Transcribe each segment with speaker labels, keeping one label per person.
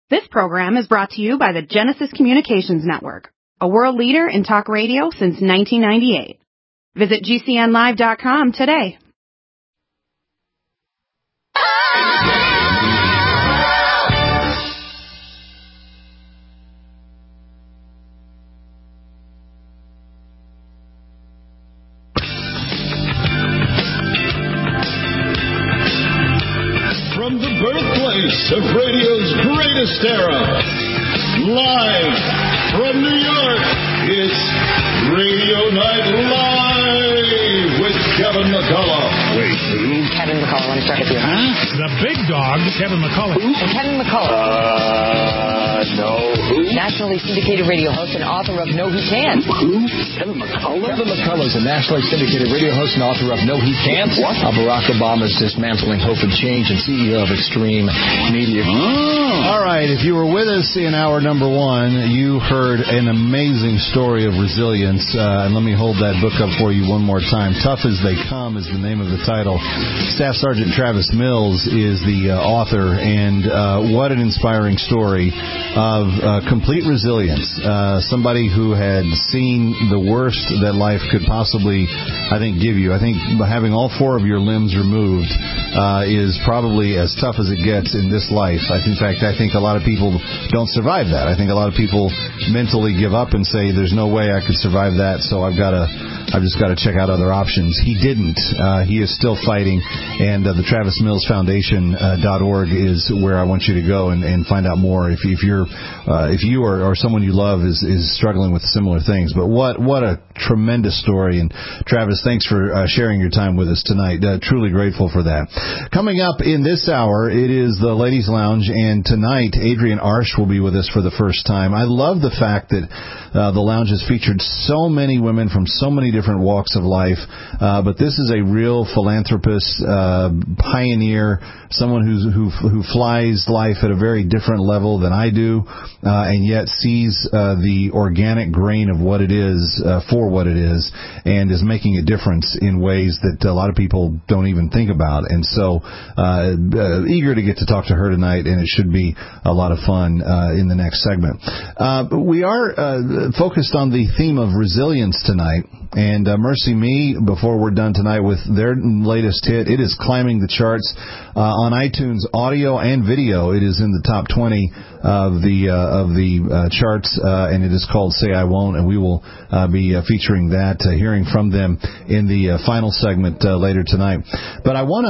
Speaker 1: This program is brought to you by the Genesis Communications Network, a world leader in talk radio since 1998. Visit GCNlive.com today.
Speaker 2: From the birthplace of radio's greatest era, live from New York, it's Radio Night Live with Kevin McCullough. Wait, who?
Speaker 3: Kevin McCullough, let me start with you.
Speaker 2: Huh?
Speaker 4: The big dog, Kevin McCullough.
Speaker 3: Who? Kevin McCullough.
Speaker 2: No. Who?
Speaker 3: Nationally syndicated radio host and author of No He Can't.
Speaker 2: Who? Kevin McCullough?
Speaker 5: Kevin McCullough is a nationally syndicated radio host and author of No He Can't.
Speaker 2: What?
Speaker 5: Barack Obama's Dismantling Hope and Change and CEO of Extreme Media.
Speaker 2: Oh.
Speaker 6: All right, if you were with us in hour number one, you heard an amazing story of resilience. And let me hold that book up for you one more time. Tough as They Come is the name of the title. Staff Sergeant Travis Mills is the author, and what an inspiring story of complete resilience. Somebody who had seen the worst that life could possibly, I think, give you. I think having all four of your limbs removed is probably as tough as it gets in this life. In fact, I think a lot of people don't survive that. I think a lot of people mentally give up and say, there's no way I could survive that, so I've just got to check out other options. He didn't. He is still fighting, and the TravisMillsFoundation.org is where I want you to go and find out more if you or someone you love is struggling with similar things. But what a tremendous story. And Travis, thanks for sharing your time with us tonight. Truly grateful for that. Coming up in this hour, it is the Ladies Lounge, and tonight Adrienne Arsh will be with us for the first time. I love the fact that the lounge has featured so many women from so many different walks of life, but this is a real philanthropist, pioneer, someone who flies life at a very different level than I do, and yet sees the organic grain of what it is for what it is, and is making a difference in ways that a lot of people don't even think about. And so eager to get to talk to her tonight, and it should be a lot of fun in the next segment. We are focused on the theme of resilience tonight, and Mercy Me, before we're done tonight with their latest hit, it is climbing the charts on iTunes, audio and video. It is in the top 20 of the charts, and it is called Say I Won't, and we will be featuring that, hearing from them in the final segment later tonight. But I want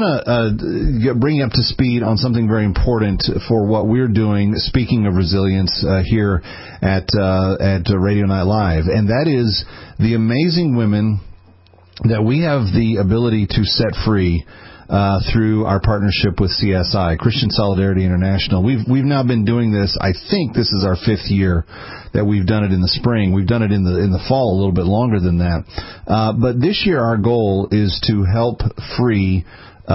Speaker 6: to bring you up to speed on something very important for what we're doing, speaking of resilience here at Radio Night Live, and that is the amazing women that we have the ability to set free through our partnership with CSI, Christian Solidarity International. We've now been doing this. I think this is our 5th year that we've done it in the spring. We've done it in the fall a little bit longer than that. But this year our goal is to help free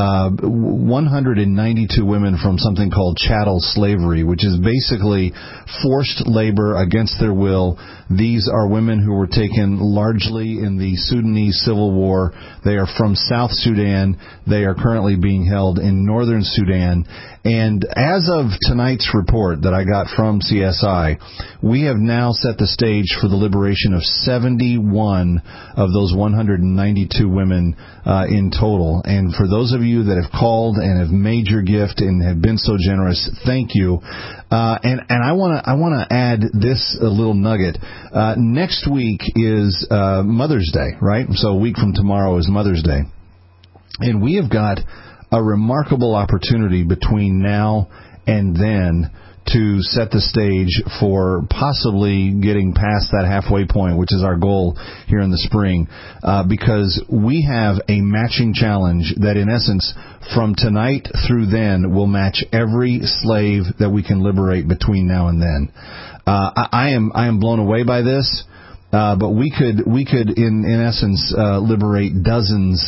Speaker 6: 192 women from something called chattel slavery, which is basically forced labor against their will. These are women who were taken largely in the Sudanese civil war. They are from South Sudan. They are currently being held in northern Sudan. And as of tonight's report that I got from CSI, we have now set the stage for the liberation of 71 of those 192 women in total. And for those of you that have called and have made your gift and have been so generous, thank you. And I want to add this little nugget. Next week is Mother's Day, right? So a week from tomorrow is Mother's Day. And we have got a remarkable opportunity between now and then to set the stage for possibly getting past that halfway point, which is our goal here in the spring, because we have a matching challenge that, in essence, from tonight through then, will match every slave that we can liberate between now and then. I am blown away by this, but we could in essence liberate dozens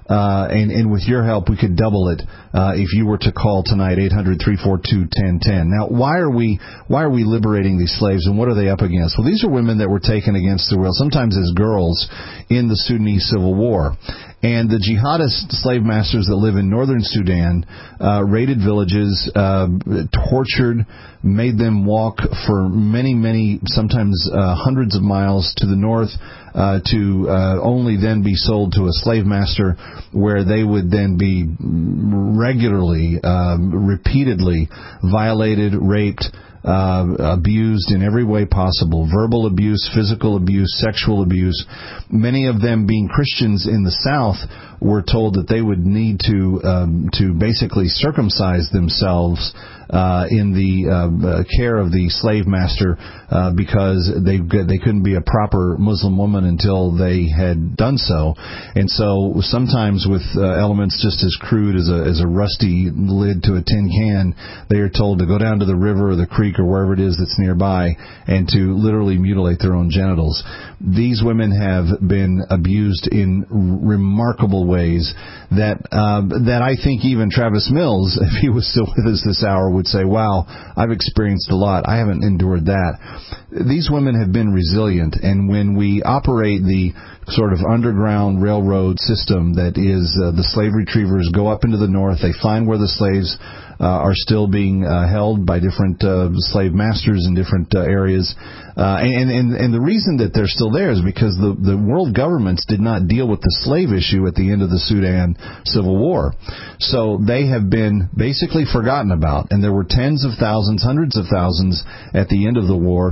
Speaker 6: and with your help, we could double it if you were to call tonight, 800-342-1010. Now, why are we liberating these slaves, and what are they up against? Well, these are women that were taken against their will, sometimes as girls, in the Sudanese Civil War. And the jihadist slave masters that live in northern Sudan raided villages, tortured, made them walk for many, sometimes hundreds of miles to the north to only then be sold to a slave master, where they would then be regularly, repeatedly violated, raped, abused in every way possible. Verbal abuse, physical abuse, sexual abuse. Many of them, being Christians in the South, were told that they would need to basically circumcise themselves in the care of the slave master because they couldn't be a proper Muslim woman until they had done so. And so sometimes with elements just as crude as a rusty lid to a tin can, they are told to go down to the river or the creek or wherever it is that's nearby and to literally mutilate their own genitals. These women have been abused in remarkable ways that I think even Travis Mills, if he was still with us this hour, would say, wow, I've experienced a lot. I haven't endured that. These women have been resilient, and when we operate the sort of underground railroad system that is the slave retrievers go up into the north, they find where the slaves are still being held by different slave masters in different areas. And the reason that they're still there is because the world governments did not deal with the slave issue at the end of the Sudan Civil War. So they have been basically forgotten about. And there were tens of thousands, hundreds of thousands at the end of the war.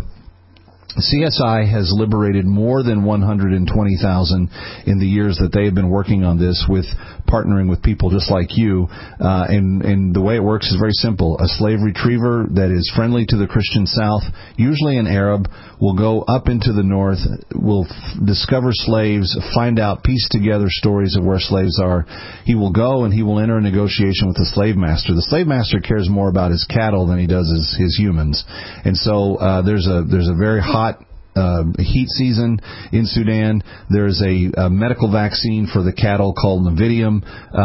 Speaker 6: CSI has liberated more than 120,000 in the years that they have been working on this, with partnering with people just like you. And the way it works is very simple. A slave retriever that is friendly to the Christian South, usually an Arab, will go up into the north, will discover slaves, find out, piece together stories of where slaves are. He will go and he will enter a negotiation with the slave master. The slave master cares more about his cattle than he does his humans. And so there's a very hot heat season in Sudan. There's a medical vaccine for the cattle called Navidium.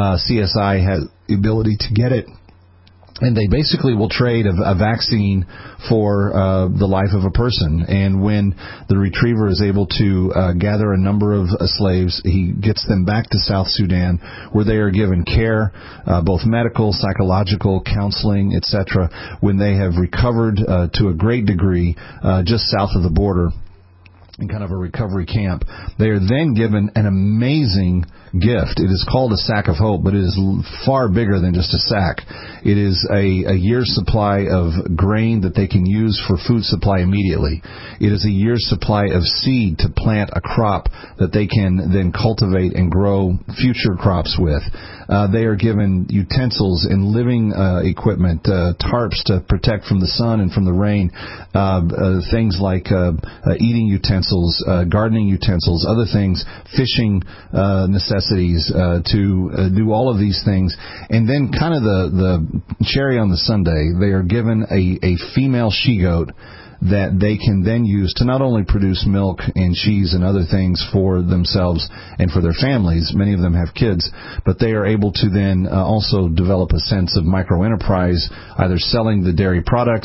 Speaker 6: CSI has the ability to get it. And they basically will trade a vaccine for the life of a person. And when the retriever is able to gather a number of slaves, he gets them back to South Sudan, where they are given care, both medical, psychological, counseling, etc., when they have recovered to a great degree just south of the border, in kind of a recovery camp. They are then given an amazing gift. It is called a sack of hope, but it is far bigger than just a sack. It is a year's supply of grain that they can use for food supply immediately. It is a year's supply of seed to plant a crop that they can then cultivate and grow future crops with. They are given utensils and living equipment, tarps to protect from the sun and from the rain, things like eating utensils, gardening utensils, other things, fishing necessities, to do all of these things. And then kind of the cherry on the sundae, they are given a female she-goat that they can then use to not only produce milk and cheese and other things for themselves and for their families. Many of them have kids, but they are able to then also develop a sense of micro-enterprise, either selling the dairy products,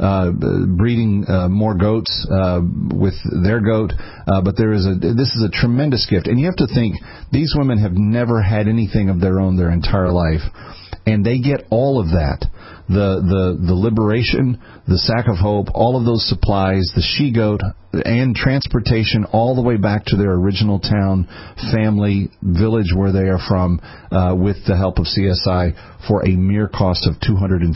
Speaker 6: breeding more goats with their goat. But this is a tremendous gift. And you have to think, these women have never had anything of their own their entire life. And they get all of that. The liberation, the sack of hope, all of those supplies, the she-goat, and transportation all the way back to their original town, family, village where they are from, with the help of CSI for a mere cost of $250.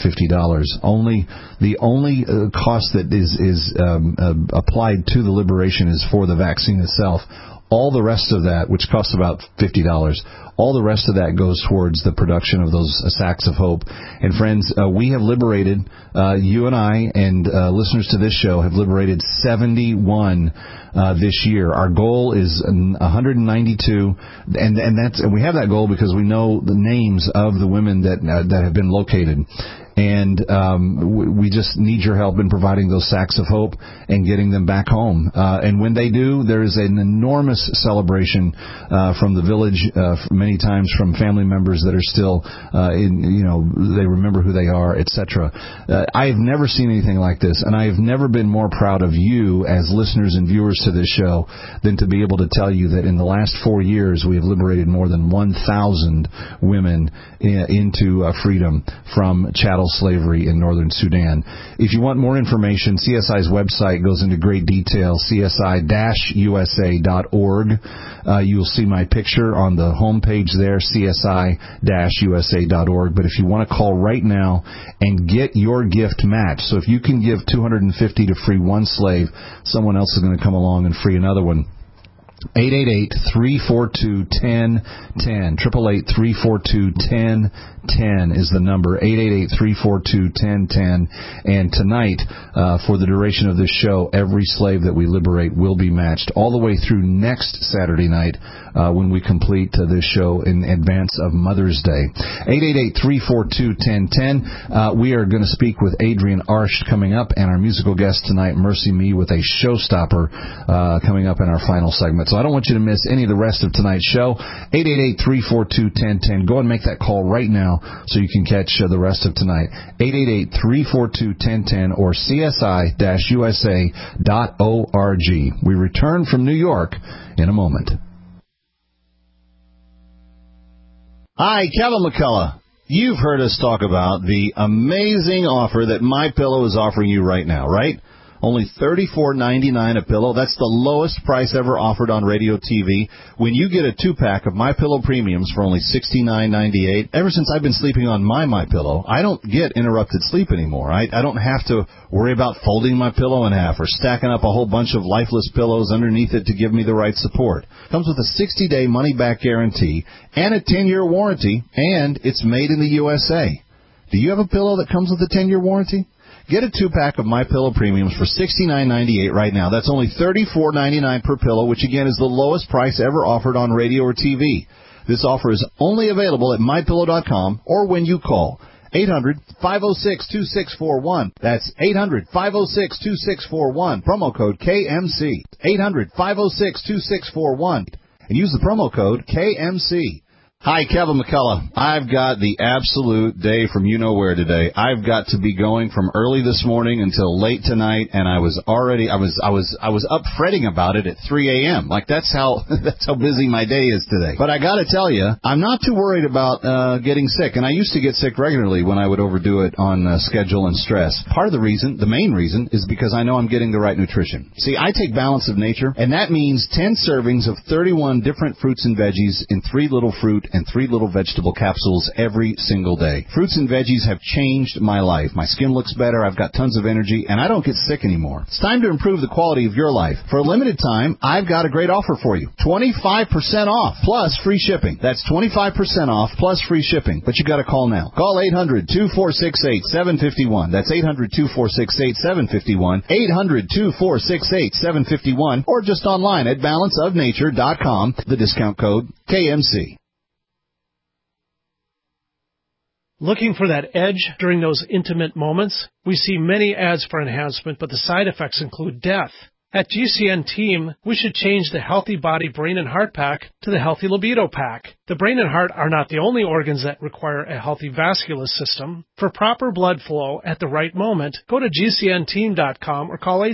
Speaker 6: The only cost that is applied to the liberation is for the vaccine itself. All the rest of that, which costs about $50, all the rest of that goes towards the production of those sacks of hope. And friends, we have liberated, you and I and listeners to this show have liberated 71 this year. Our goal is 192, and we have that goal because we know the names of the women that have been located. And we just need your help in providing those sacks of hope and getting them back home. And when they do, there is an enormous celebration from the village, many times from family members that are still, they remember who they are, etc. I have never seen anything like this, and I have never been more proud of you as listeners and viewers to this show than to be able to tell you that in the last 4 years we have liberated more than 1,000 women into freedom from chattel slavery in northern Sudan. If you want more information, CSI's website goes into great detail, csi-usa.org. You'll see my picture on the homepage there, csi-usa.org. But if you want to call right now and get your gift matched, so if you can give $250 to free one slave, someone else is going to come along and free another one. 888-342-1010. 888-342-1010 is the number. 888-342-1010. And tonight, for the duration of this show, every slave that we liberate will be matched all the way through next Saturday night when we complete this show in advance of Mother's Day. 888-342-1010. We are going to speak with Adrienne Arsht coming up, and our musical guest tonight, Mercy Me, with a showstopper coming up in our final segment. So I don't want you to miss any of the rest of tonight's show. 888-342-1010. Go and make that call right now so you can catch the rest of tonight. 888-342-1010 or csi-usa.org. We return from New York in a moment. Hi, Kevin McCullough. You've heard us talk about the amazing offer that MyPillow is offering you right now, right? Only $34.99 a pillow. That's the lowest price ever offered on radio TV. When you get a 2-pack of MyPillow Premiums for only $69.98, ever since I've been sleeping on my MyPillow, I don't get interrupted sleep anymore. I don't have to worry about folding my pillow in half or stacking up a whole bunch of lifeless pillows underneath it to give me the right support. Comes with a 60-day money-back guarantee and a 10-year warranty, and it's made in the USA. Do you have a pillow that comes with a 10-year warranty? Get a 2-pack of MyPillow Premiums for $69.98 right now. That's only $34.99 per pillow, which again is the lowest price ever offered on radio or TV. This offer is only available at MyPillow.com or when you call 800-506-2641. That's 800-506-2641. Promo code KMC. 800-506-2641. And use the promo code KMC. Hi, Kevin McCullough. I've got the absolute day from you-know-where today. I've got to be going from early this morning until late tonight, and I was up fretting about it at 3 a.m. Like that's how busy my day is today. But I got to tell you, I'm not too worried about getting sick, and I used to get sick regularly when I would overdo it on schedule and stress. Part of the reason, the main reason, is because I know I'm getting the right nutrition. See, I take Balance of Nature, and that means 10 servings of 31 different fruits and veggies in 3 little fruit and 3 little vegetable capsules every single day. Fruits and veggies have changed my life. My skin looks better, I've got tons of energy, and I don't get sick anymore. It's time to improve the quality of your life. For a limited time, I've got a great offer for you. 25% off plus free shipping. That's 25% off plus free shipping. But you got to call now. Call 800-2468-751. That's 800-2468-751. 800-2468-751. Or just online at balanceofnature.com. The discount code KMC.
Speaker 7: Looking for that edge during those intimate moments? We see many ads for enhancement, but the side effects include death. At GCN Team, we should change the Healthy Body, Brain, and Heart Pack to the Healthy Libido Pack. The brain and heart are not the only organs that require a healthy vascular system. For proper blood flow at the right moment, go to GCNteam.com or call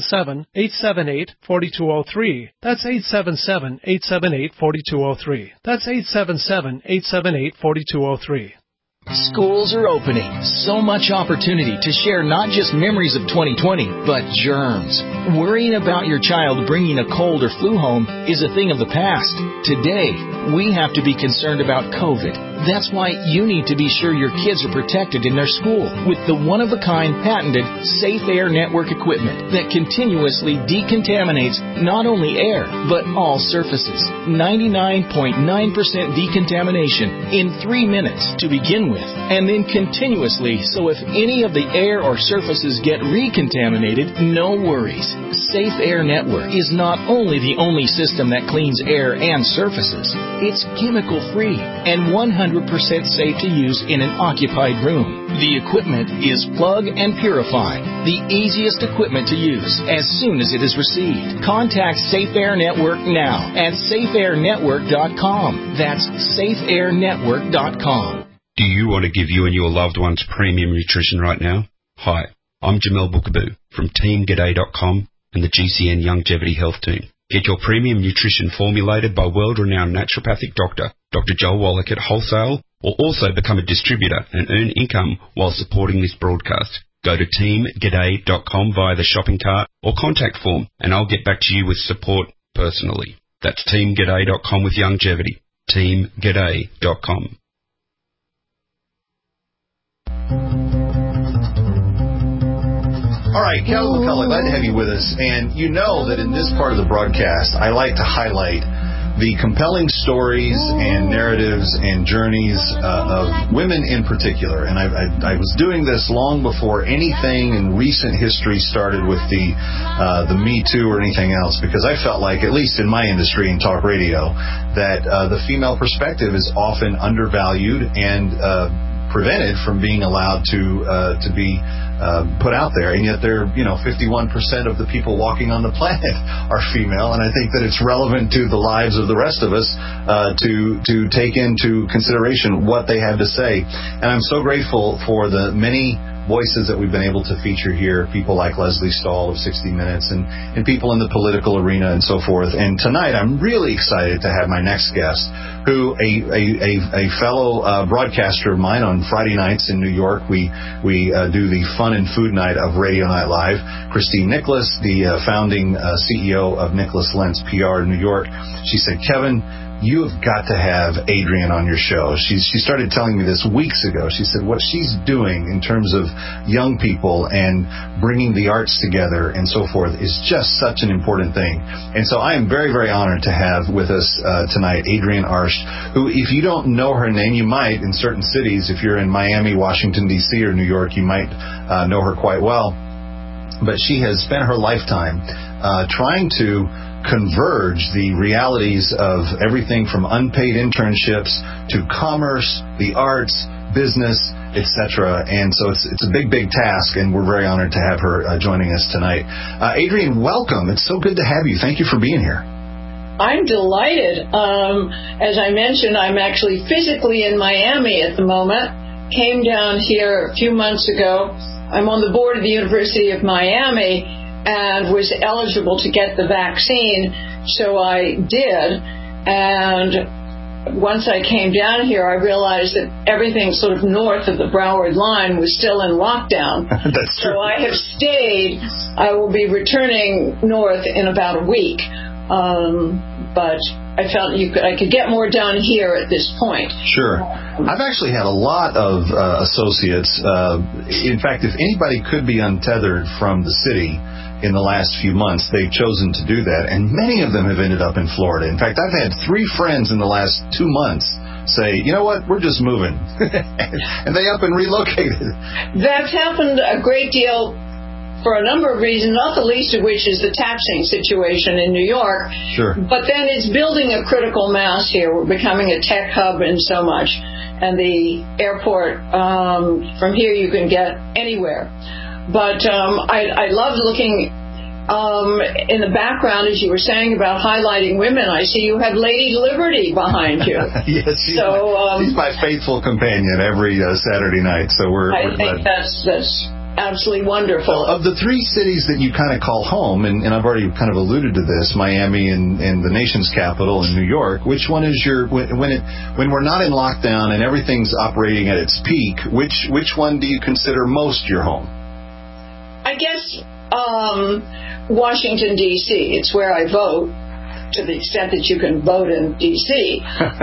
Speaker 7: 877-878-4203. That's 877-878-4203. That's 877-878-4203.
Speaker 8: Schools are opening. So much opportunity to share not just memories of 2020, but germs. Worrying about your child bringing a cold or flu home is a thing of the past. Today, we have to be concerned about COVID. That's why you need to be sure your kids are protected in their school with the one-of-a-kind patented Safe Air Network equipment that continuously decontaminates not only air, but all surfaces. 99.9% decontamination in 3 minutes to begin with, and then continuously, so if any of the air or surfaces get recontaminated, no worries. Safe Air Network is not only the only system that cleans air and surfaces, it's chemical-free and 100% 100% safe to use in an occupied room. The equipment is plug and purify, the easiest equipment to use as soon as it is received. Contact Safe Air Network now at safeairnetwork.com. That's safeairnetwork.com.
Speaker 9: Do you want to give you and your loved ones premium nutrition right now? Hi, I'm Jamel Bookaboo from TeamGaday.com and the GCN Longevity Health Team. Get your premium nutrition formulated by world-renowned naturopathic doctor, Dr. Joel Wallach at Wholesale, or also become a distributor and earn income while supporting this broadcast. Go to TeamGaday.com via the shopping cart or contact form, and I'll get back to you with support personally. That's TeamGaday.com with longevity. TeamGaday.com.
Speaker 6: All right, Calvin McCullough, glad to have you with us. And you know that in this part of the broadcast, I like to highlight the compelling stories and narratives and journeys of women in particular. And I was doing this long before anything in recent history started with the Me Too or anything else, because I felt like, at least in my industry in talk radio, that the female perspective is often undervalued and prevented from being allowed to be put out there, and yet 51% of the people walking on the planet are female, and I think that it's relevant to the lives of the rest of us to take into consideration what they have to say. And I'm so grateful for the many voices that we've been able to feature here, people like Leslie Stahl of 60 Minutes and people in the political arena and so forth. And tonight I'm really excited to have my next guest, who a fellow broadcaster of mine on Friday nights in New York. We do the fun and food night of Radio Night Live. Christine Nicholas, the founding CEO of Nicholas Lentz PR in New York. She said, Kevin, you have got to have Adrienne on your show. She started telling me this weeks ago. She said what she's doing in terms of young people and bringing the arts together and so forth is just such an important thing. And so I am very, very honored to have with us tonight Adrienne Arsht, who, if you don't know her name, you might in certain cities. If you're in Miami, Washington, D.C., or New York, you might know her quite well. But she has spent her lifetime trying to converge the realities of everything from unpaid internships to commerce, the arts, business, etc. And so it's a big, big task, and we're very honored to have her joining us tonight. Adrienne, welcome. It's so good to have you. Thank you for being here.
Speaker 10: I'm delighted. As I mentioned, I'm actually physically in Miami at the moment. Came down here a few months ago. I'm on the board of the University of Miami and was eligible to get the vaccine, so I did. And once I came down here, I realized that everything sort of north of the Broward line was still in lockdown.
Speaker 6: That's true.
Speaker 10: So I have stayed. I will be returning north in about a week. But I felt I could get more done here at this point.
Speaker 6: Sure. I've actually had a lot of associates. In fact, if anybody could be untethered from the city in the last few months, they've chosen to do that, and many of them have ended up in Florida. In fact, I've had 3 friends in the last 2 months say, you know what, we're just moving. And they up and relocated.
Speaker 10: That's happened a great deal for a number of reasons, not the least of which is the taxing situation in New York.
Speaker 6: Sure.
Speaker 10: But then it's building a critical mass here. We're becoming a tech hub in so much. And the airport, from here you can get anywhere. But I loved looking in the background, as you were saying, about highlighting women. I see you have Lady Liberty behind you.
Speaker 6: Yes, she's my faithful companion every Saturday night. So
Speaker 10: I think that's absolutely wonderful.
Speaker 6: Well, of the 3 cities that you kind of call home, and I've already kind of alluded to this, Miami and the nation's capital in New York, which one is your, when we're not in lockdown and everything's operating at its peak, which one do you consider most your home?
Speaker 10: I guess Washington, D.C. It's where I vote, to the extent that you can vote in D.C.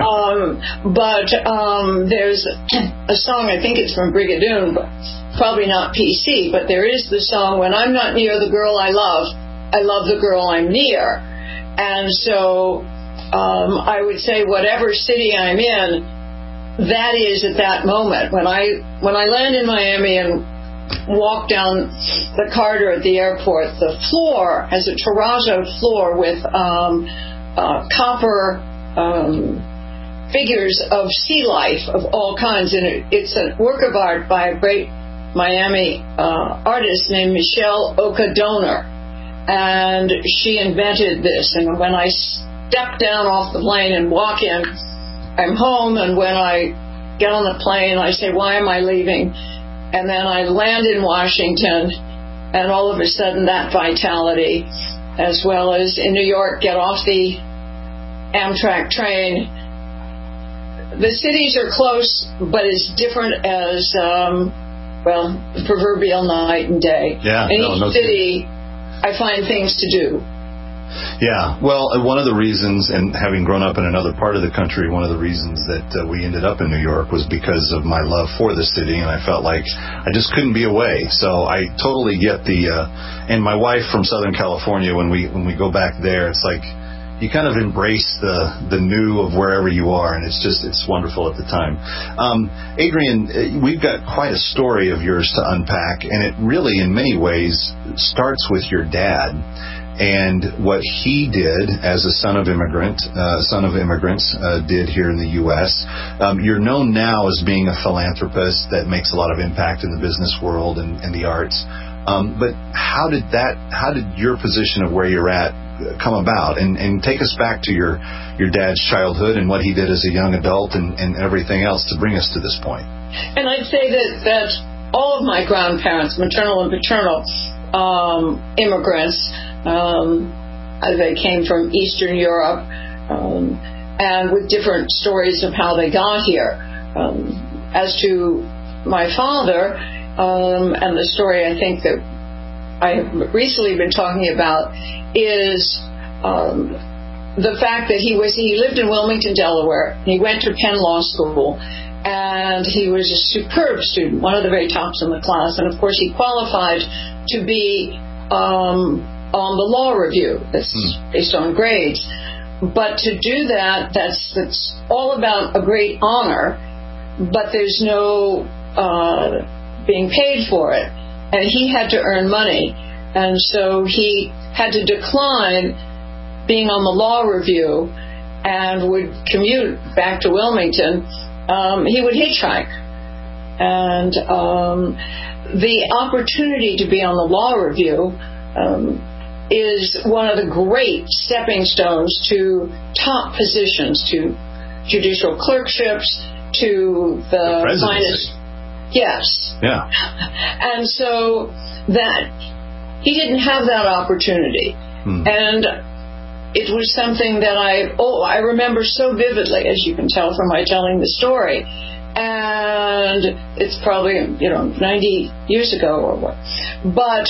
Speaker 10: But there's a song, I think it's from Brigadoon, but probably not PC, but there is the song, when I'm not near the girl I love the girl I'm near. And so I would say whatever city I'm in, that is at that moment. When I land in Miami and walk down the corridor at the airport, the floor has a terrazzo floor with copper figures of sea life of all kinds. And it's a work of art by a great Miami artist named Michelle Okadonor. And she invented this. And when I step down off the plane and walk in, I'm home. And when I get on the plane, I say, why am I leaving? And then I land in Washington, and all of a sudden that vitality, as well as in New York, get off the Amtrak train. The cities are close, but it's different as, the proverbial night and day.
Speaker 6: Yeah,
Speaker 10: in each city, I find things to do.
Speaker 6: Yeah, well, one of the reasons, and having grown up in another part of the country, one of the reasons that we ended up in New York was because of my love for the city, and I felt like I just couldn't be away. So I totally get and my wife from Southern California, when we go back there, it's like you kind of embrace the new of wherever you are, and it's wonderful at the time. Adrian, we've got quite a story of yours to unpack, and it really, in many ways, starts with your dad. And what he did as a son of immigrants, did here in the U.S. You're known now as being a philanthropist that makes a lot of impact in the business world and the arts. But how did your position of where you're at come about? And take us back to your dad's childhood and what he did as a young adult and everything else to bring us to this point.
Speaker 10: And I'd say that all of my grandparents, maternal and paternal, immigrants. They came from Eastern Europe, and with different stories of how they got here. As to my father, and the story I think that I have recently been talking about is the fact that he lived in Wilmington, Delaware. He went to Penn Law School, and he was a superb student, one of the very tops in the class. And of course, he qualified to be on the law review. That's based on grades. But to do that's all about a great honor, but there's no being paid for it. And he had to earn money. And so he had to decline being on the law review and would commute back to Wilmington. He would hitchhike. And the opportunity to be on the law review is one of the great stepping stones to top positions, to judicial clerkships, to the finest. Yes. Yeah. And so that he didn't have that opportunity, and it was something that I remember so vividly, as you can tell from my telling the story. And it's probably 90 years ago or what, but.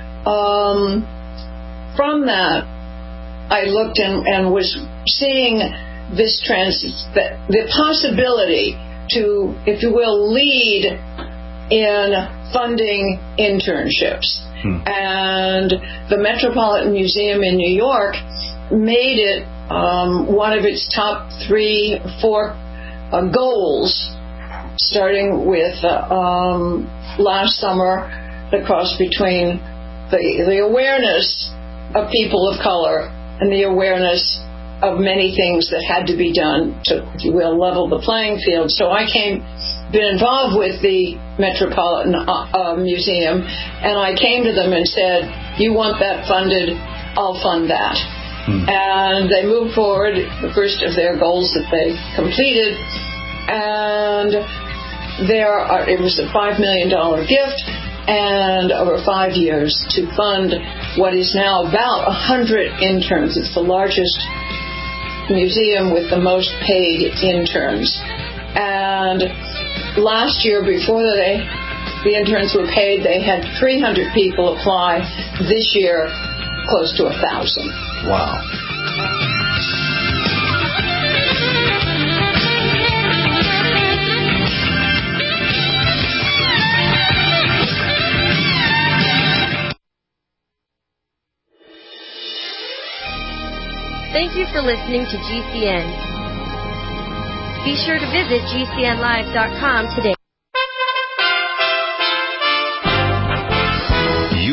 Speaker 10: From that, I looked and was seeing this the possibility to, if you will, lead in funding internships. And the Metropolitan Museum in New York made it one of its top 3-4 goals, starting with last summer, the cross between the awareness of people of color and the awareness of many things that had to be done to, if you will, level the playing field. So I been involved with the Metropolitan Museum, and I came to them and said, you want that funded, I'll fund that. And they moved forward, the first of their goals that they completed, and it was a $5 million gift, and over 5 years to fund what is now about 100 interns. It's the largest museum with the most paid interns. And last year, before the interns were paid, they had 300 people apply. This year, close to 1,000.
Speaker 6: Wow.
Speaker 11: Thank you for listening to GCN. Be sure to visit GCNlive.com today.
Speaker 2: You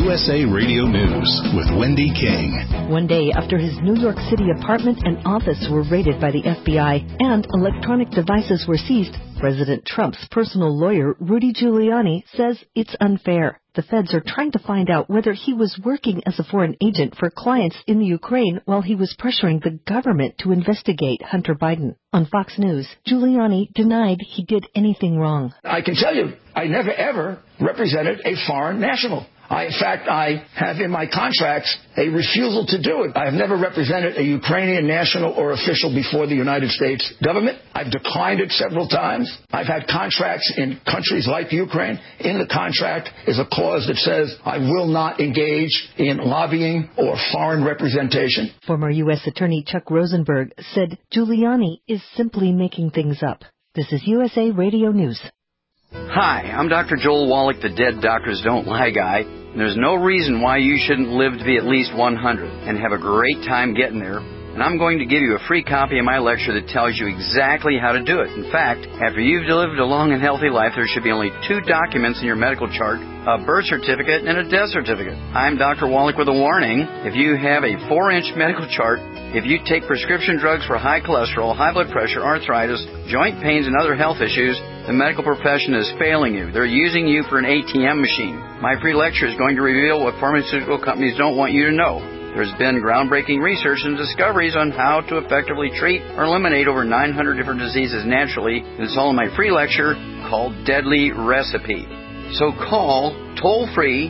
Speaker 2: USA Radio News with Wendy King.
Speaker 12: One day after his New York City apartment and office were raided by the FBI and electronic devices were seized, President Trump's personal lawyer, Rudy Giuliani, says it's unfair. The feds are trying to find out whether he was working as a foreign agent for clients in the Ukraine while he was pressuring the government to investigate Hunter Biden. On Fox News, Giuliani denied he did anything wrong.
Speaker 13: I can tell you, I never ever represented a foreign national. In fact, I have in my contracts a refusal to do it. I have never represented a Ukrainian national or official before the United States government. I've declined it several times. I've had contracts in countries like Ukraine. In the contract is a clause that says I will not engage in lobbying or foreign representation.
Speaker 12: Former U.S. Attorney Chuck Rosenberg said Giuliani is simply making things up. This is USA Radio News.
Speaker 14: Hi, I'm Dr. Joel Wallach, the Dead Doctors Don't Lie guy. And there's no reason why you shouldn't live to be at least 100 and have a great time getting there. And I'm going to give you a free copy of my lecture that tells you exactly how to do it. In fact, after you've lived a long and healthy life, there should be only 2 documents in your medical chart, a birth certificate and a death certificate. I'm Dr. Wallach with a warning. If you have a 4-inch medical chart, if you take prescription drugs for high cholesterol, high blood pressure, arthritis, joint pains, and other health issues, the medical profession is failing you. They're using you for an ATM machine. My free lecture is going to reveal what pharmaceutical companies don't want you to know. There's been groundbreaking research and discoveries on how to effectively treat or eliminate over 900 different diseases naturally. And it's all in my free lecture called Deadly Recipe. So call toll-free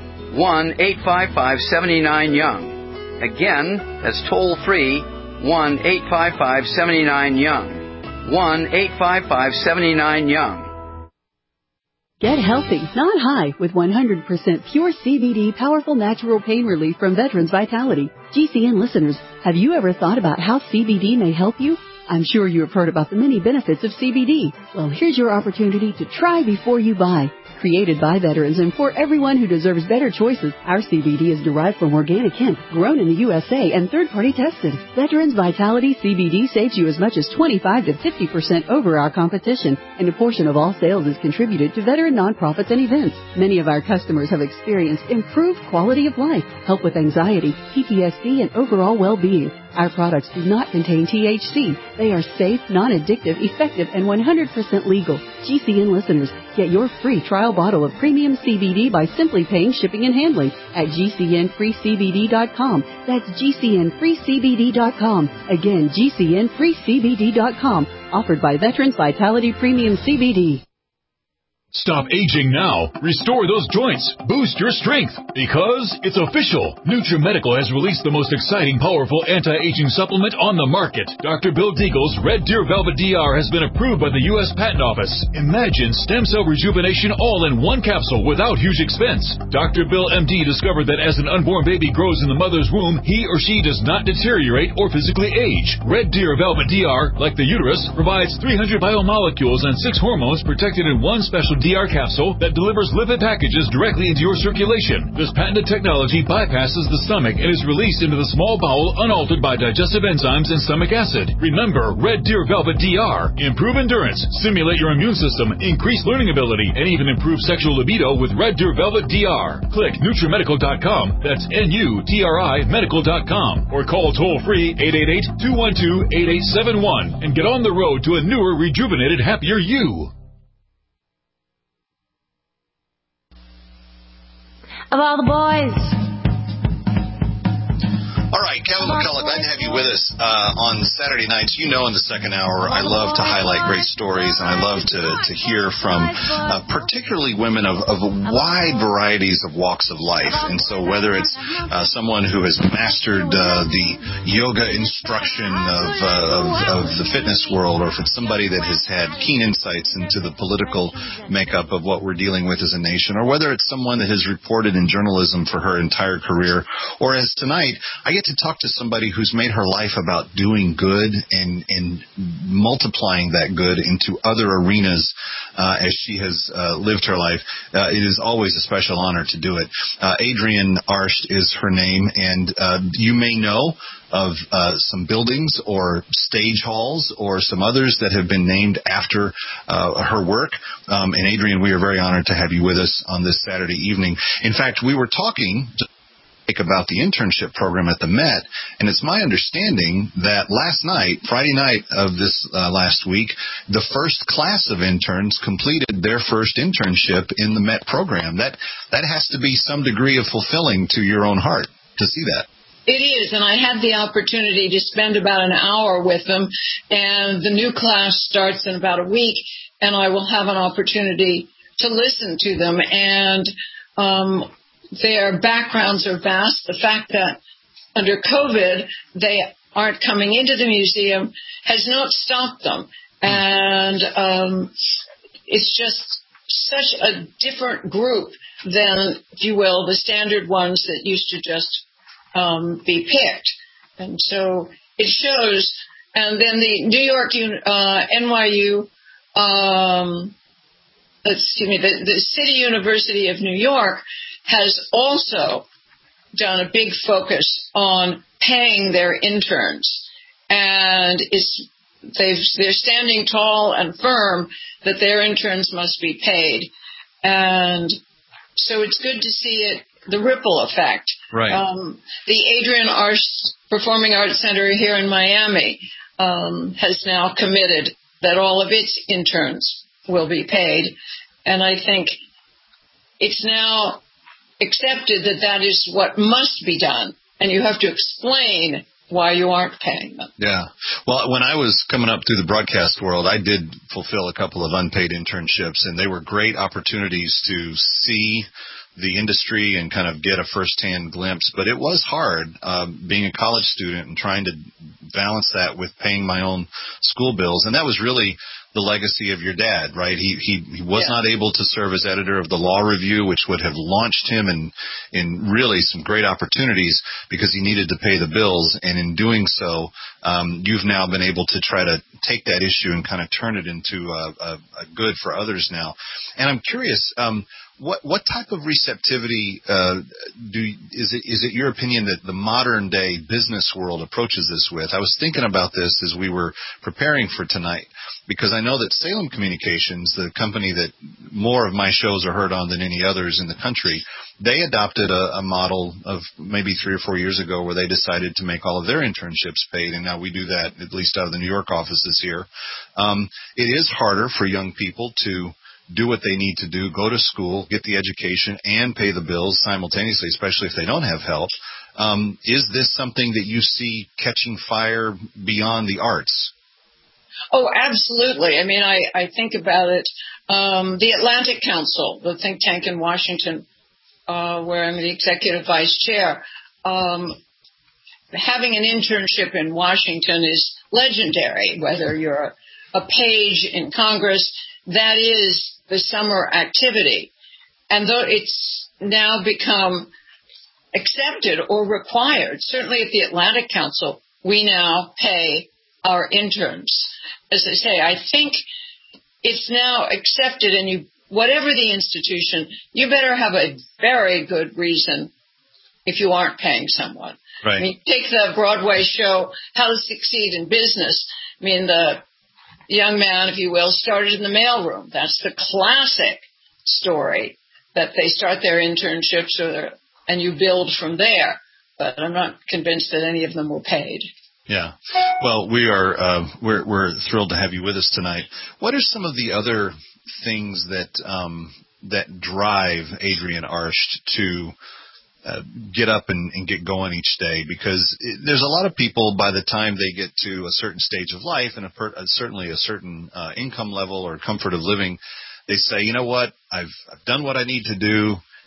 Speaker 14: 1-855-79-YOUNG. Again, that's toll-free 1-855-79-YOUNG. 1-855-79-YOUNG.
Speaker 15: Get healthy, not high, with 100% pure CBD powerful natural pain relief from Veterans Vitality. GCN listeners, have you ever thought about how CBD may help you? I'm sure you have heard about the many benefits of CBD. Well, here's your opportunity to try before you buy. Created by veterans and for everyone who deserves better choices, our CBD is derived from organic hemp, grown in the USA and third-party tested. Veterans Vitality CBD saves you as much as 25 to 50% over our competition, and a portion of all sales is contributed to veteran nonprofits and events. Many of our customers have experienced improved quality of life, help with anxiety, PTSD, and overall well-being. Our products do not contain THC. They are safe, non-addictive, effective, and 100% legal. GCN listeners, get your free trial bottle of premium CBD by simply paying shipping and handling at GCNFreeCBD.com. That's GCNFreeCBD.com. Again, GCNFreeCBD.com. Offered by Veterans Vitality Premium CBD.
Speaker 16: Stop aging now. Restore those joints. Boost your strength. Because it's official. NutriMedical has released the most exciting, powerful anti-aging supplement on the market. Dr. Bill Deagle's Red Deer Velvet DR has been approved by the U.S. Patent Office. Imagine stem cell rejuvenation all in one capsule without huge expense. Dr. Bill MD discovered that as an unborn baby grows in the mother's womb, he or she does not deteriorate or physically age. Red Deer Velvet DR, like the uterus, provides 300 biomolecules and 6 hormones protected in one special DR capsule that delivers lipid packages directly into your circulation. This patented technology bypasses the stomach and is released into the small bowel unaltered by digestive enzymes and stomach acid. Remember, Red Deer Velvet DR. Improve endurance, stimulate your immune system, increase learning ability, and even improve sexual libido with Red Deer Velvet DR. Click NutriMedical.com, that's NUTRI Medical.com, or call toll-free 888-212-8871 and get on the road to a newer, rejuvenated, happier you.
Speaker 17: Of all the boys.
Speaker 18: All right, Kevin McCullough, glad to have you with us on Saturday nights. You know, in the second hour, I love to highlight great stories, and I love to hear from particularly women of wide varieties of walks of life. And so whether it's someone who has mastered the yoga instruction of the fitness world, or if it's somebody that has had keen insights into the political makeup of what we're dealing with as a nation, or whether it's someone that has reported in journalism for her entire career, or as tonight, I get to talk to somebody who's made her life about doing good and multiplying that good into other arenas as she has lived her life. It is always a special honor to do it. Adrienne Arsht is her name, and you may know of some buildings or stage halls or some others that have been named after her work. And Adrienne, we are very honored to have you with us on this Saturday evening. In fact, we were talking about the internship program at the Met, and it's my understanding that last night, Friday night of this last week, the first class of interns completed their first internship in the Met program. That has to be some degree of fulfilling to your own heart to see that.
Speaker 10: It is, and I had the opportunity to spend about an hour with them, and the new class starts in about a week, and I will have an opportunity to listen to them, and their backgrounds are vast. The fact that under COVID they aren't coming into the museum has not stopped them, and it's just such a different group than, if you will, the standard ones that used to just be picked. And so it shows. And then the New York, NYU, the City University of New York has also done a big focus on paying their interns. And they're standing tall and firm that their interns must be paid. And so it's good to see it, the ripple effect.
Speaker 18: Right.
Speaker 10: The Adrienne Arsht Performing Arts Center here in Miami has now committed that all of its interns will be paid. And I think it's now accepted that that is what must be done. And you have to explain why you aren't paying them.
Speaker 18: Yeah. Well, when I was coming up through the broadcast world, I did fulfill a couple of unpaid internships, and they were great opportunities to see the industry and kind of get a firsthand glimpse. But it was hard being a college student and trying to balance that with paying my own school bills. And that was really the legacy of your dad, right? He was not able to serve as editor of the Law Review, which would have launched him in really some great opportunities because he needed to pay the bills. And in doing so, you've now been able to try to take that issue and kind of turn it into a good for others now. And I'm curious, what type of receptivity is it your opinion that the modern day business world approaches this with? I was thinking about this as we were preparing for tonight, because I know that Salem Communications, the company that more of my shows are heard on than any others in the country, they adopted a model of maybe 3 or 4 years ago where they decided to make all of their internships paid, and now we do that at least out of the New York offices here. It is harder for young people to do what they need to do, go to school, get the education, and pay the bills simultaneously, especially if they don't have help. Is this something that you see catching fire beyond the arts?
Speaker 10: Oh, absolutely. I mean, I think about it. The Atlantic Council, the think tank in Washington, where I'm the executive vice chair, having an internship in Washington is legendary, whether you're a page in Congress. That is the summer activity. And though it's now become accepted or required, certainly at the Atlantic Council, we now pay our interns. As I say, I think it's now accepted, and whatever the institution, you better have a very good reason if you aren't paying someone.
Speaker 18: Right.
Speaker 10: I mean, take the Broadway show, How to Succeed in Business. I mean, the young man, if you will, started in the mailroom. That's the classic story, that they start their internships and you build from there. But I'm not convinced that any of them were paid.
Speaker 18: Yeah. Well, we're thrilled to have you with us tonight. What are some of the other things that drive Adrienne Arsht to get up and get going each day? Because there's a lot of people, by the time they get to a certain stage of life and certainly a certain income level or comfort of living, they say, you know what, I've done what I need to do.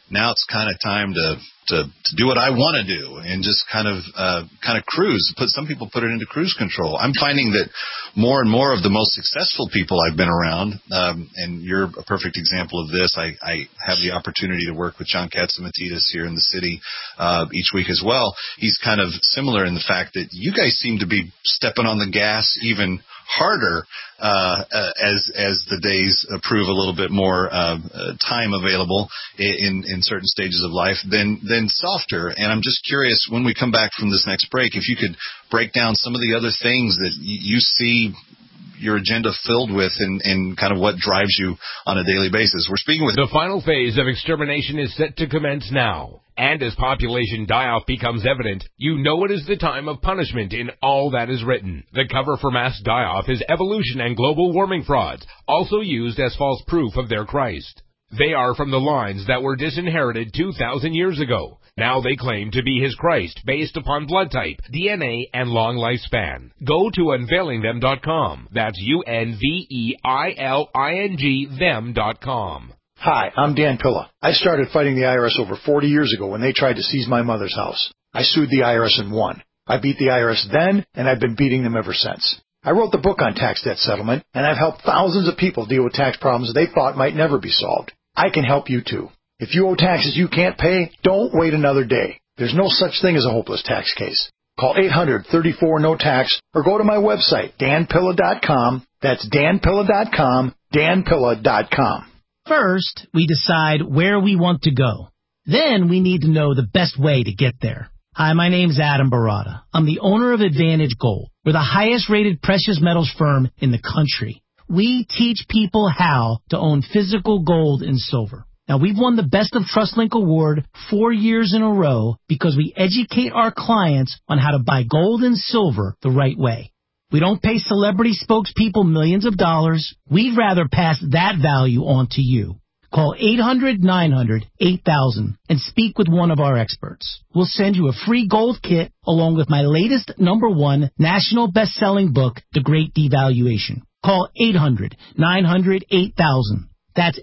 Speaker 18: now it's kind of time to do what I want to do and just kind of cruise. Some people put it into cruise control. I'm finding that more and more of the most successful people I've been around, and you're a perfect example of this. I have the opportunity to work with John Katsimatidis here in the city each week as well. He's kind of similar in the fact that you guys seem to be stepping on the gas even harder as the days prove a little bit more time available in certain stages of life than softer. And I'm just curious, when we come back from this next break, if you could break down some of the other things that you see your agenda filled with and kind of what drives you on a daily basis. We're speaking with...
Speaker 19: The final phase of extermination is set to commence now. And as population die-off becomes evident, you know it is the time of punishment in all that is written. The cover for mass die-off is evolution and global warming frauds, also used as false proof of their Christ. They are from the lines that were disinherited 2,000 years ago. Now they claim to be his Christ based upon blood type, DNA, and long lifespan. Go to unveilingthem.com. That's UNVEILING them.com.
Speaker 20: Hi, I'm Dan Pilla. I started fighting the IRS over 40 years ago when they tried to seize my mother's house. I sued the IRS and won. I beat the IRS then, and I've been beating them ever since. I wrote the book on tax debt settlement, and I've helped thousands of people deal with tax problems they thought might never be solved. I can help you too. If you owe taxes you can't pay, don't wait another day. There's no such thing as a hopeless tax case. Call 800-34-NO-TAX or go to my website, danpilla.com. That's danpilla.com, danpilla.com.
Speaker 21: First, we decide where we want to go. Then we need to know the best way to get there. Hi, my name's Adam Barada. I'm the owner of Advantage Gold. We're the highest-rated precious metals firm in the country. We teach people how to own physical gold and silver. Now, we've won the Best of TrustLink Award 4 years in a row because we educate our clients on how to buy gold and silver the right way. We don't pay celebrity spokespeople millions of dollars. We'd rather pass that value on to you. Call 800-900-8000 and speak with one of our experts. We'll send you a free gold kit along with my latest #1 national best-selling book, The Great Devaluation. Call 800-900-8000. That's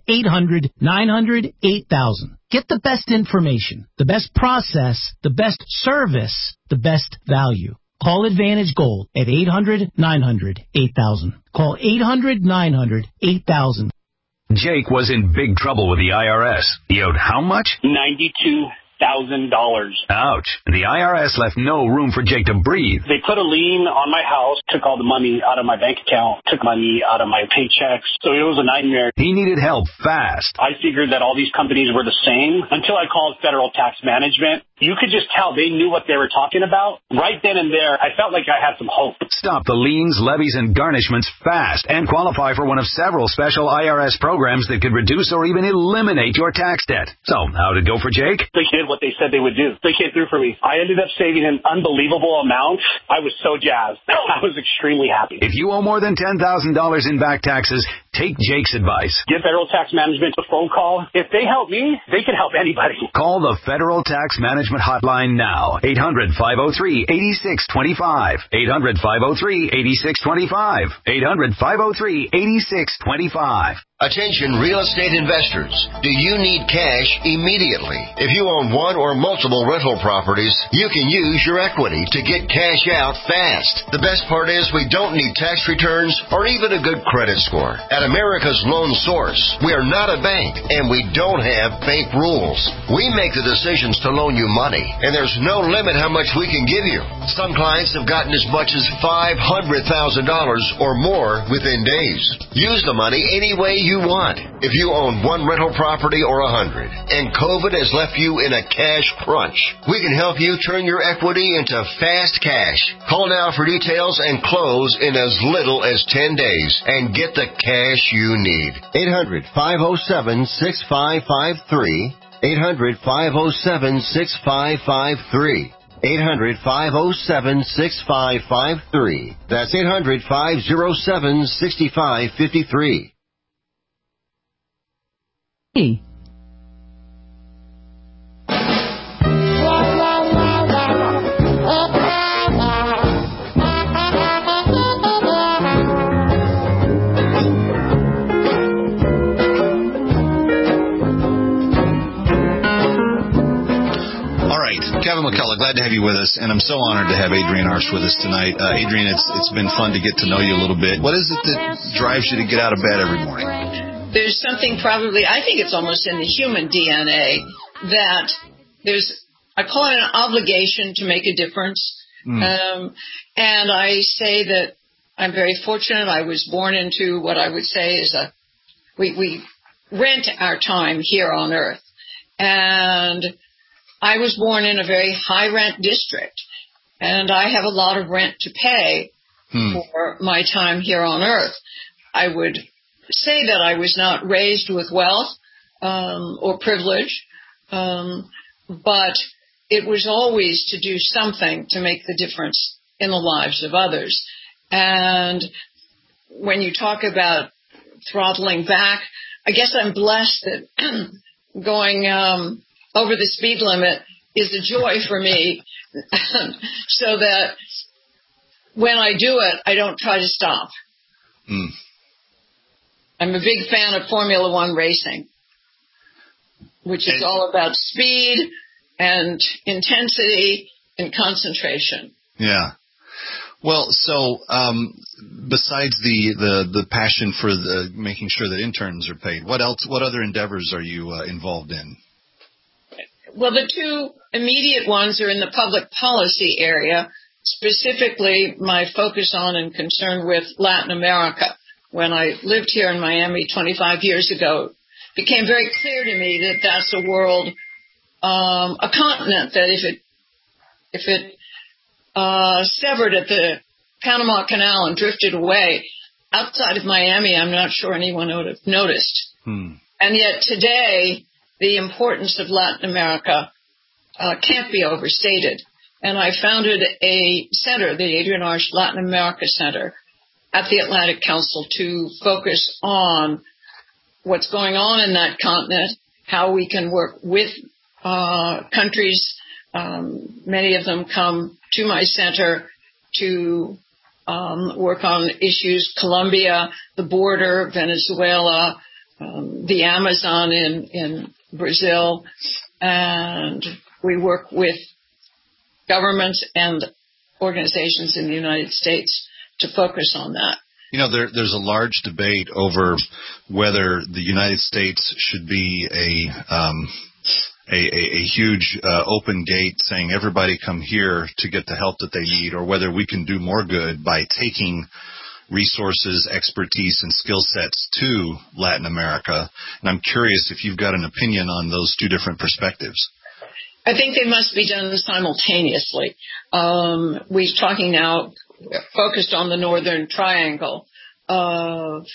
Speaker 21: 800-900-8000. Get the best information, the best process, the best service, the best value. Call Advantage Gold at 800-900-8000. Call 800-900-8000.
Speaker 22: Jake was in big trouble with the IRS. He owed how much? $92,000. Ouch. The IRS left no room for Jake to breathe.
Speaker 23: They put a lien on my house, took all the money out of my bank account, took money out of my paychecks. So it was a nightmare.
Speaker 22: He needed help fast.
Speaker 23: I figured that all these companies were the same until I called Federal Tax Management. You could just tell they knew what they were talking about. Right then and there, I felt like I had some hope.
Speaker 22: Stop the liens, levies, and garnishments fast and qualify for one of several special IRS programs that could reduce or even eliminate your tax debt. So, how did it go for Jake?
Speaker 23: They did what they said they would do. They came through for me. I ended up saving an unbelievable amount. I was so jazzed. I was extremely happy.
Speaker 22: If you owe more than $10,000 in back taxes, take Jake's advice.
Speaker 23: Give Federal Tax Management a phone call. If they help me, they can help anybody.
Speaker 22: Call the Federal Tax Management Hotline now. 800-503-8625. 800-503-8625. 800-503-8625.
Speaker 24: Attention real estate investors. Do you need cash immediately? If you own one or multiple rental properties, you can use your equity to get cash out fast. The best part is we don't need tax returns or even a good credit score. At America's Loan Source, we are not a bank and we don't have bank rules. We make the decisions to loan you money, and there's no limit how much we can give you. Some clients have gotten as much as $500,000 or more within days. Use the money any way you want. If you own one rental property or 100, and COVID has left you in a cash crunch, we can help you turn your equity into fast cash. Call now for details and close in as little as 10 days and get the cash you need. 800-507-6553. 800-507-6553. 800-507-6553. That's 800-507-6553.
Speaker 21: Hey.
Speaker 18: Kevin McCullough, glad to have you with us, and I'm so honored to have Adrienne Arsh with us tonight. Adrienne, it's been fun to get to know you a little bit. What is it that drives you to get out of bed every morning?
Speaker 10: There's something probably, I think it's almost in the human DNA, that I call it an obligation to make a difference. And I say that I'm very fortunate. I was born into what I would say is we rent our time here on Earth. And I was born in a very high rent district, and I have a lot of rent to pay for my time here on Earth. I would say that I was not raised with wealth or privilege, but it was always to do something to make the difference in the lives of others. And when you talk about throttling back, I guess I'm blessed that going over the speed limit is a joy for me, so that when I do it, I don't try to stop. I'm a big fan of Formula One racing, which is all about speed and intensity and concentration.
Speaker 18: Yeah. Well, so besides the passion for making sure that interns are paid, what other endeavors are you involved in?
Speaker 10: Well, the two immediate ones are in the public policy area, specifically my focus on and concern with Latin America. When I lived here in Miami 25 years ago, it became very clear to me that that's a world, a continent that if it severed at the Panama Canal and drifted away outside of Miami, I'm not sure anyone would have noticed. And yet today, the importance of Latin America can't be overstated. And I founded a center, the Adrienne Arsh Latin America Center, at the Atlantic Council to focus on what's going on in that continent, how we can work with countries. Many of them come to my center to work on issues, Colombia, the border, Venezuela, the Amazon in Brazil, and we work with governments and organizations in the United States to focus on that.
Speaker 18: You know, there's a large debate over whether the United States should be a huge open gate saying everybody come here to get the help that they need, or whether we can do more good by taking resources, expertise, and skill sets to Latin America. And I'm curious if you've got an opinion on those two different perspectives.
Speaker 10: I think they must be done simultaneously. We're talking now, focused on the Northern Triangle, of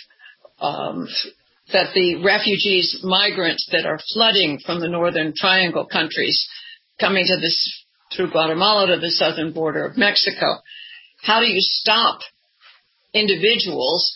Speaker 10: that the refugees, migrants that are flooding from the Northern Triangle countries coming to this through Guatemala to the southern border of Mexico. How do you stop individuals?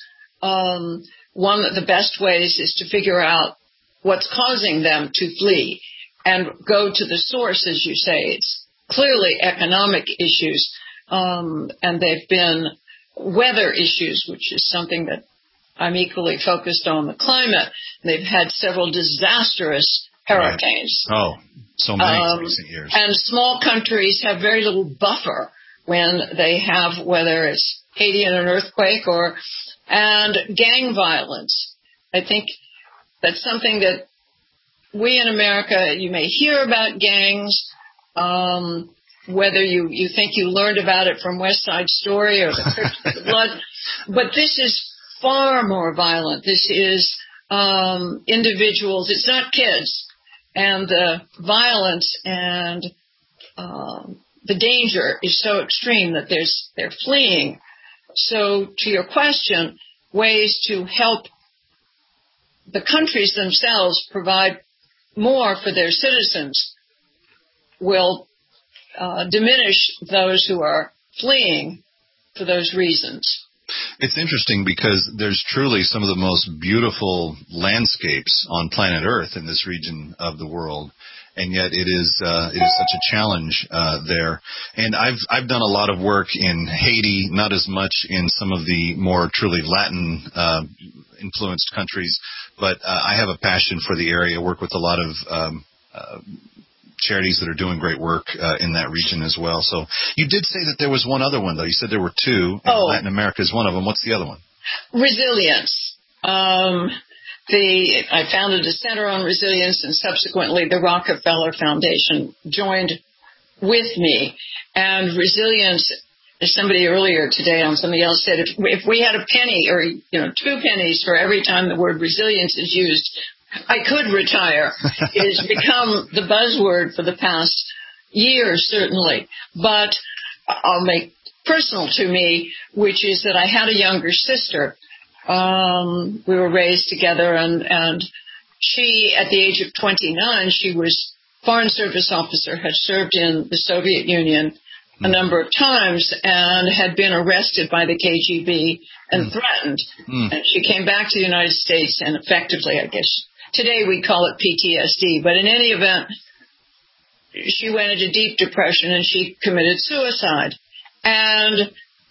Speaker 10: One of the best ways is to figure out what's causing them to flee and go to the source, as you say. It's clearly economic issues, and they've been weather issues, which is something that I'm equally focused on, the climate. They've had several disastrous hurricanes.
Speaker 18: Right. Oh, so many in recent years.
Speaker 10: And small countries have very little buffer when they have, whether it's Haiti in an earthquake and gang violence. I think that's something that we in America, you may hear about gangs, whether you think you learned about it from West Side Story or the Crips of the Blood, but this is far more violent. This is individuals. It's not kids. And the violence and the danger is so extreme that they're fleeing. So to your question, ways to help the countries themselves provide more for their citizens will diminish those who are fleeing for those reasons.
Speaker 18: It's interesting because there's truly some of the most beautiful landscapes on planet Earth in this region of the world, and yet it is such a challenge there. And I've done a lot of work in Haiti, not as much in some of the more truly Latin influenced countries, but I have a passion for the area. Work with a lot of charities that are doing great work in that region as well. So you did say that there was one other one, though. You said there were two, and Latin America is one of them. What's the other one?
Speaker 10: Resilience. I founded a center on resilience, and subsequently the Rockefeller Foundation joined with me. And resilience, as somebody earlier today on somebody else said, if we had a penny or 2 pennies for every time the word resilience is used, I could retire. It has become the buzzword for the past year, certainly. But I'll make personal to me, which is that I had a younger sister. We were raised together, and she, at the age of 29, she was Foreign Service officer, had served in the Soviet Union a number of times and had been arrested by the KGB and threatened. And she came back to the United States and effectively, I guess, today we call it PTSD. But in any event, she went into deep depression and she committed suicide. And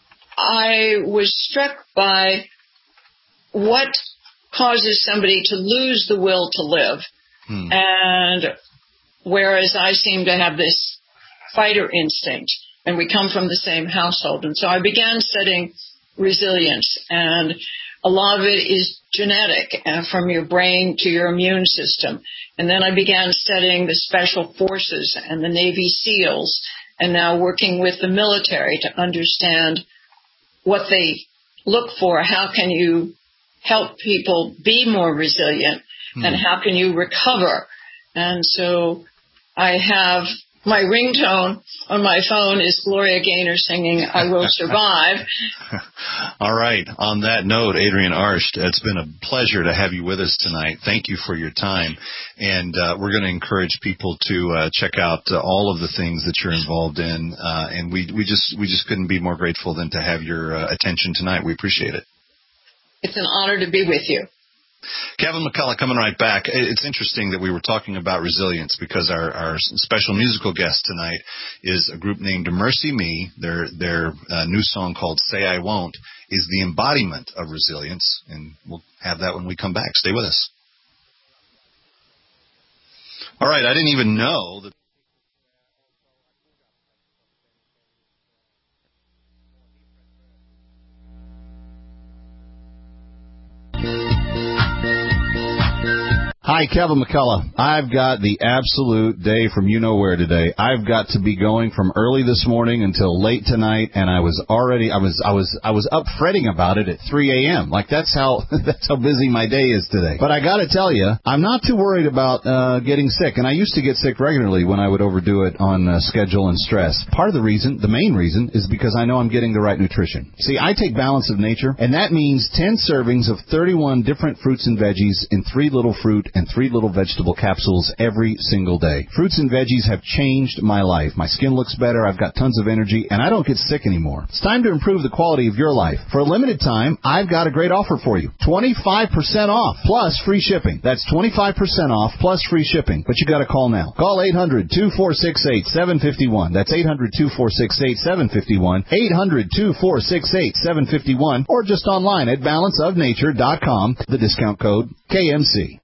Speaker 10: I was struck by what causes somebody to lose the will to live. And whereas I seem to have this fighter instinct, and we come from the same household. And so I began studying resilience, and a lot of it is genetic, from your brain to your immune system. And then I began studying the Special Forces and the Navy SEALs, and now working with the military to understand what they look for. How can you help people be more resilient, and how can you recover? And so I have my ringtone on my phone is Gloria Gaynor singing I Will Survive.
Speaker 18: All right. On that note, Adrienne Arsht, it's been a pleasure to have you with us tonight. Thank you for your time. And we're going to encourage people to check out all of the things that you're involved in. And we just couldn't be more grateful than to have your attention tonight. We appreciate it.
Speaker 10: It's an honor to be with you.
Speaker 18: Kevin McCullough coming right back. It's interesting that we were talking about resilience because our special musical guest tonight is a group named Mercy Me. Their new song called Say I Won't is the embodiment of resilience, and we'll have that when we come back. Stay with us. All right, I didn't even know that.
Speaker 6: Hi, Kevin McCullough. I've got the absolute day from you-know-where today. I've got to be going from early this morning until late tonight, and I was up fretting about it at 3 a.m. Like that's how busy my day is today. But I got to tell you, I'm not too worried about getting sick, and I used to get sick regularly when I would overdo it on schedule and stress. Part of the reason, the main reason, is because I know I'm getting the right nutrition. See, I take Balance of Nature, and that means 10 servings of 31 different fruits and veggies in 3 little fruit and 3 little vegetable capsules every single day. Fruits and veggies have changed my life. My skin looks better, I've got tons of energy, and I don't get sick anymore. It's time to improve the quality of your life. For a limited time, I've got a great offer for you. 25% off plus free shipping. That's 25% off plus free shipping. But you got to call now. Call 800-2468-751. That's 800-2468-751. 800-2468-751. Or just online at balanceofnature.com. The discount code KMC.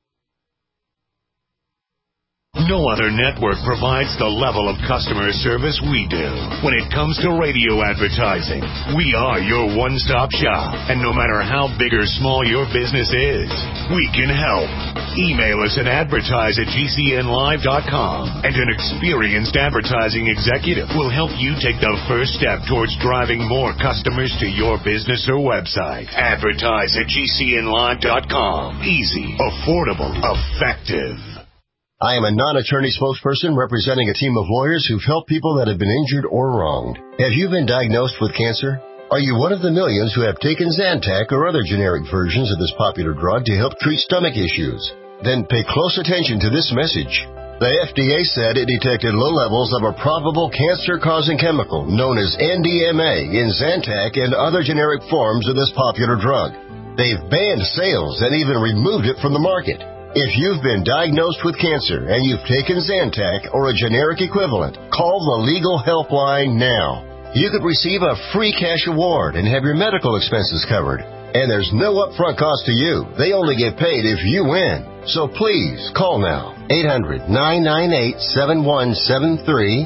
Speaker 1: No other network provides the level of customer service we do. When it comes to radio advertising, we are your one-stop shop. And no matter how big or small your business is, we can help. Email us at advertise@gcnlive.com, and an experienced advertising executive will help you take the first step towards driving more customers to your business or website. Advertise@gcnlive.com. Easy, affordable, effective.
Speaker 24: I am a non-attorney spokesperson representing a team of lawyers who've helped people that have been injured or wronged. Have you been diagnosed with cancer? Are you one of the millions who have taken Zantac or other generic versions of this popular drug to help treat stomach issues? Then pay close attention to this message. The FDA said it detected low levels of a probable cancer-causing chemical known as NDMA in Zantac and other generic forms of this popular drug. They've banned sales and even removed it from the market. If you've been diagnosed with cancer and you've taken Zantac or a generic equivalent, call the Legal Helpline now. You could receive a free cash award and have your medical expenses covered. And there's no upfront cost to you. They only get paid if you win. So please, call now. 800-998-7173.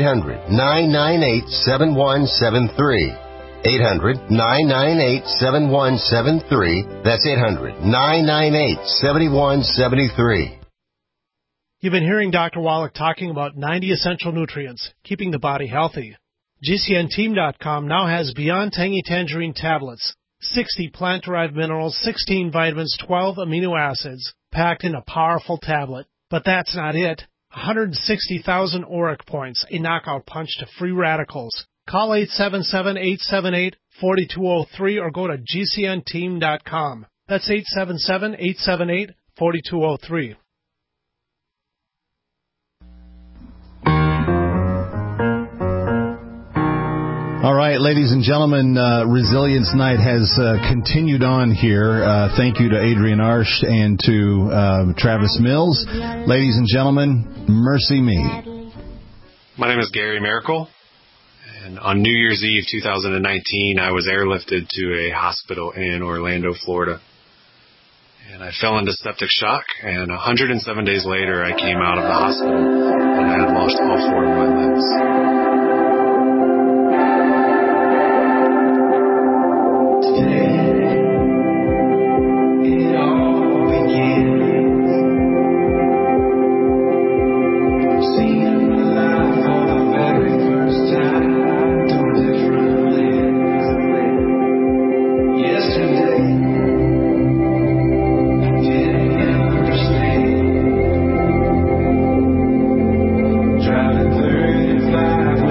Speaker 24: 800-998-7173. 800-998-7173. That's 800-998-7173.
Speaker 3: You've been hearing Dr. Wallach talking about 90 essential nutrients, keeping the body healthy. GCNteam.com now has Beyond Tangy Tangerine tablets, 60 plant-derived minerals, 16 vitamins, 12 amino acids, packed in a powerful tablet. But that's not it. 160,000 ORAC points, a knockout punch to free radicals. Call 877-878-4203 or go to GCNteam.com. That's 877-878-4203.
Speaker 6: All right, ladies and gentlemen, Resilience Night has continued on here. Thank you to Adrienne Arsh and to Travis Mills. Ladies and gentlemen, mercy me.
Speaker 4: My name is Gary Miracle, and on New Year's Eve 2019, I was airlifted to a hospital in Orlando, Florida. And I fell into septic shock, and 107 days later, I came out of the hospital, and I had lost all 4 of my limbs.
Speaker 2: Driving 35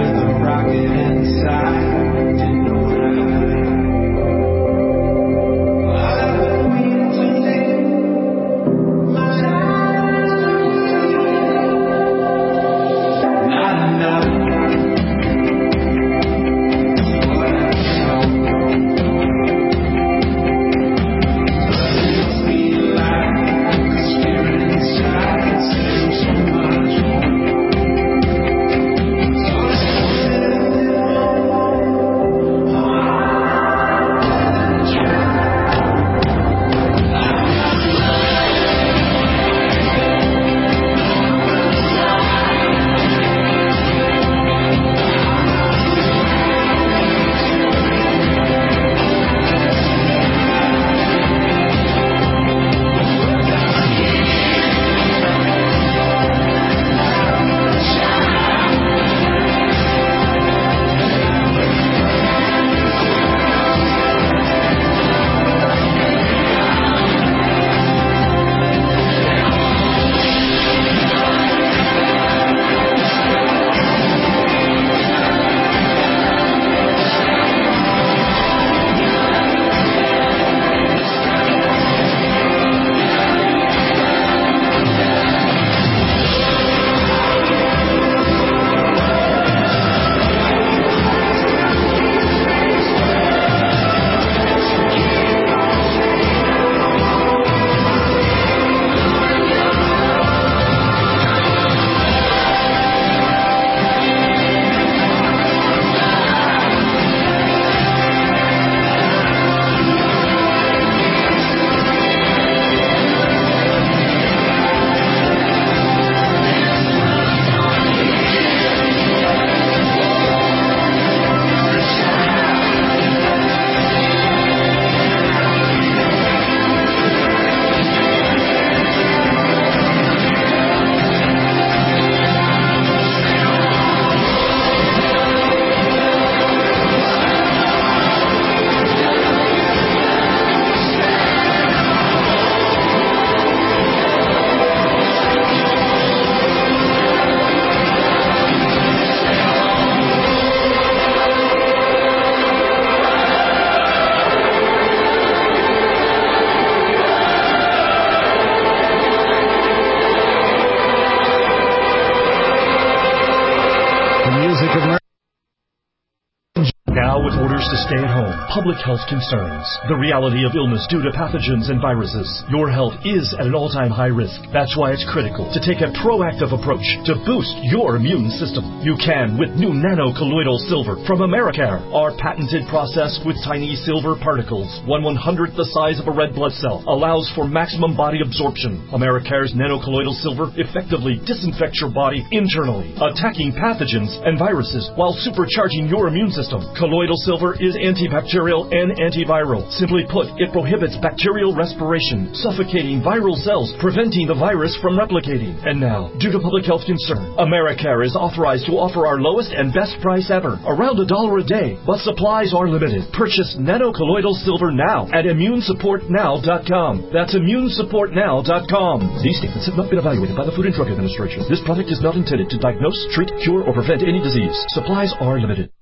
Speaker 5: Now with orders to stay at home, public health concerns, the reality of illness due to pathogens and viruses, your health is at an all-time high risk. That's why it's critical to take a proactive approach to boost your immune system. You can with new nano-colloidal silver from Americare. Our patented process with tiny silver particles, 1/100th the size of a red blood cell, allows for maximum body absorption. Americare's nano-colloidal silver effectively disinfects your body internally, attacking pathogens and viruses while supercharging your immune system. Colloidal silver is antibacterial and antiviral. Simply put, it prohibits bacterial respiration, suffocating viral cells, preventing the virus from replicating. And now, due to public health concern, Americare is authorized to offer our lowest and best price ever, around $1 a day, but supplies are limited. Purchase nano-colloidal silver now at immunesupportnow.com. That's immunesupportnow.com. These statements have not been evaluated by the Food and Drug Administration. This product is not intended to diagnose, treat, cure, or prevent any disease. Supplies are limited.